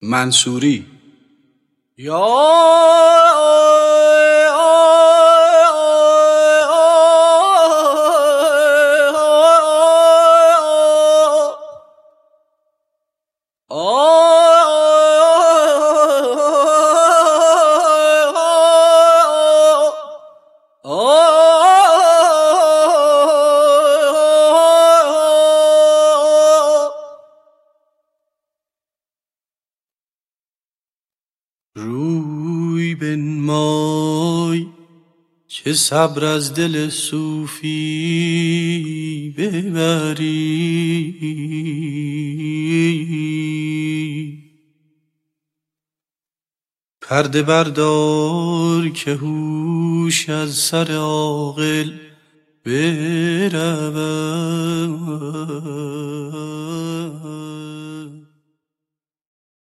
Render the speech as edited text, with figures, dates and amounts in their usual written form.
منصوری. روی بنمای که صبر از دل صوفی ببری، پرده بردار که هوش از سر عاقل برود.